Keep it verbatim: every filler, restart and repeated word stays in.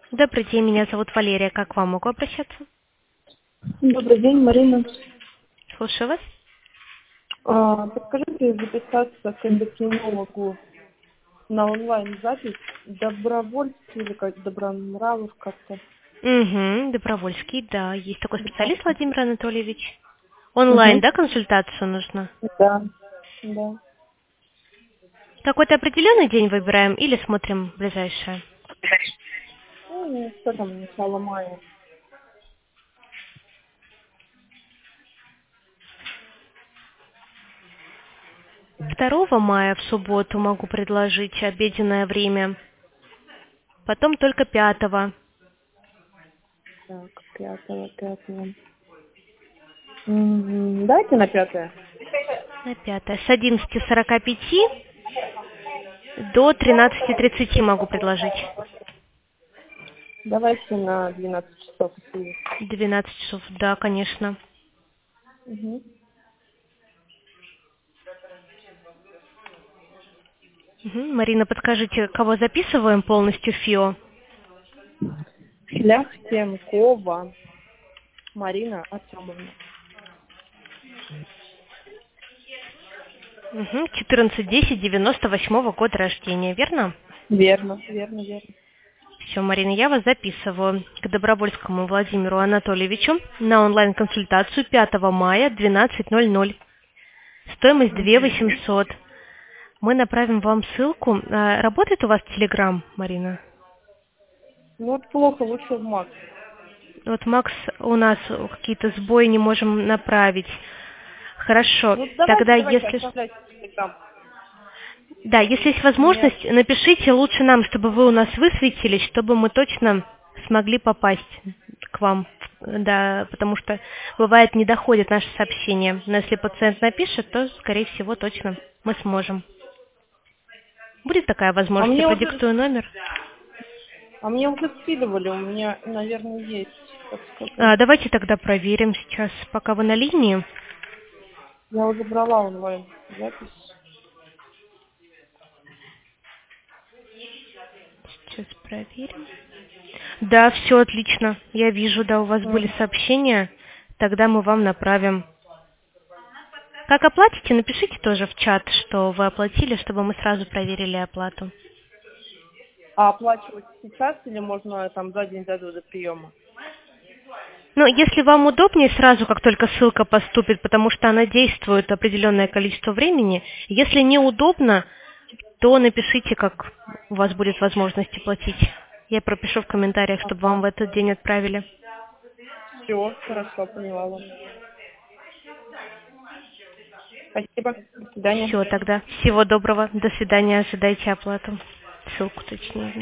Добрый день, меня зовут Валерия. Как к вам могу обращаться? Добрый день, Марина. Слушаю вас. А, подскажите, записаться к эндокринологу на онлайн-запись Добровольский или как Добронравов как-то? Угу, Добровольский, да. Есть такой Да. специалист Владимир Анатольевич. Онлайн, Угу. да, консультацию нужно? Да. Да. Какой-то определенный день выбираем или смотрим ближайшее? Ну, что там, начало мая. Второго мая в субботу могу предложить обеденное время. Потом только пятого. Так, пятого, пятого. Мгм. Дайте на пятое. На пятое. С одиннадцати сорока пяти до тринадцати тридцати могу предложить. Давайте на двенадцать часов. если есть. двенадцать часов, да, конечно. Угу. Мгм. Марина, подскажите, кого записываем полностью ФИО? Шляхтенкова Марина Артемовна. Угу. четырнадцать десять девяносто восьмого года рождения, верно? Верно, верно, верно. Все, Марина, я вас записываю к Добровольскому Владимиру Анатольевичу на онлайн-консультацию пятого мая двенадцать ноль ноль. Стоимость две тысячи восемьсот. Мы направим вам ссылку. А, Работает у вас Телеграм, Марина? Ну вот плохо, лучше в Макс. Вот Макс, у нас какие-то сбои, не можем направить. Хорошо. Ну давайте, Тогда, давайте, если... оставляйте телеграм. Да, если есть У меня возможность, напишите лучше нам, чтобы вы у нас высветились, чтобы мы точно смогли попасть к вам. Да, потому что бывает не доходят наши сообщения. Но если пациент напишет, то, скорее всего, точно мы сможем. Будет такая а возможность, я мне уже продиктую номер. а мне уже скидывали, у меня, наверное, есть, так сказать. А, давайте тогда проверим сейчас, пока вы на линии. Я уже брала онлайн запись. Сейчас проверим. Да, все отлично. Я вижу, да, у вас были М. сообщения. Тогда мы вам направим. Как оплатите, напишите тоже в чат, что вы оплатили, чтобы мы сразу проверили оплату. А оплачивать сейчас или можно там за день до до приема? Ну, если вам удобнее, сразу, как только ссылка поступит, потому что она действует определенное количество времени. Если неудобно, то напишите, как у вас будет возможность оплатить. Я пропишу в комментариях, чтобы вам Ага. в этот день отправили. Все, хорошо, поняла вас. Спасибо. До свидания. Все, тогда. Всего доброго. До свидания. Ожидайте оплату. Ссылку точнее.